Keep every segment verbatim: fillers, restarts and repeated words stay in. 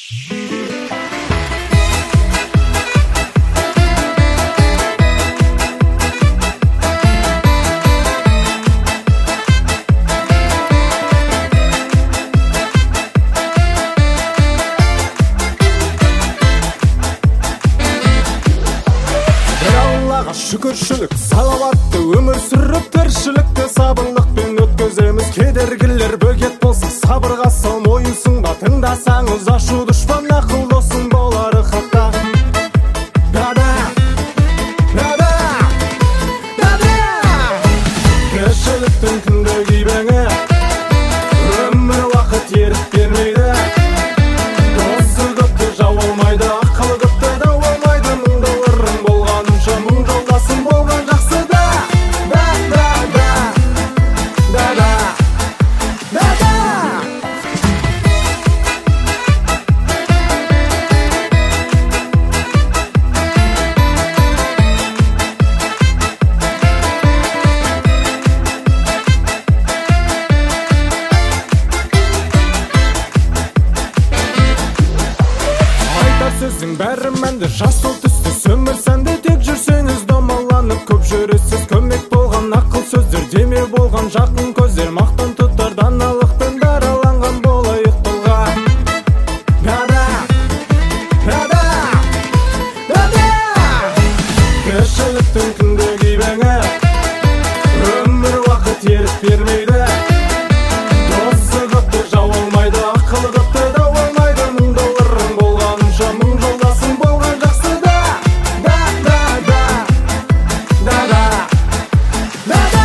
Шүкіршілік салауатты өмір сүріп тіршілікті сабырлықпен өткіземіз. Кедергілер бөгет болса сабырға сал, мойынсұнба тыңдасаңыз ашу дұшпан ақыл досың болары хақта. Дада, дада, дада, тіршіліктің күнді күйбеңі өмір уақыт еріп бермейді. Досы көпті жау олмайды, ақылы көпті дау болмайды. Мың долларың болғанынша мың жолдасың болған жақсы да. Да, да, да, да, да, да, да. Сөздің бәрі мәнді, жасыл түсті сөмір сәнді. Тек жүрсеңіз домаланып көп жүресіз. Көмек болған ақыл сөздер, деме болған жақын көздер. Мақтан тұтар даналықпен дараланған болайық тұлға. Дада, дада, дада, тіршіліктің күнді күйбеңі өмір уақыт еріп бермейді. Досы көпті жау олмайды, ақылы көпті дау болмайды. Мың долларың болғанынша мың жолдасың болған жақсы да. Да, да, да, да, да, да, да.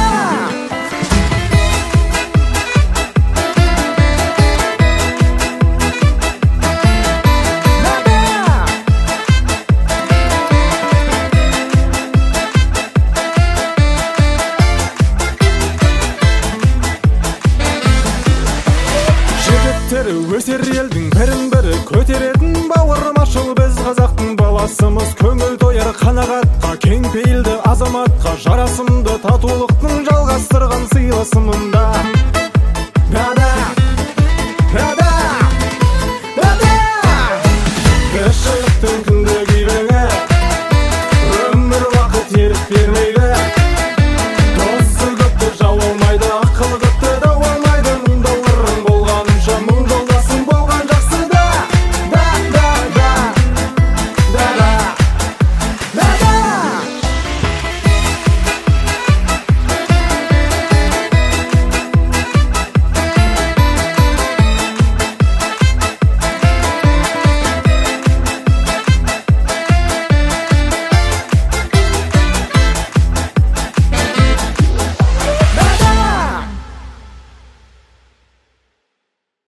Жігіттері өсер елдің бірін бірі көтеретін. Бауырмашыл біз қазақтың баласымыз. Көңіл тойар қанағатқа, кең пейілді азаматқа. Жарасымды татулықтың жалғастырған сыйласымында. Дада,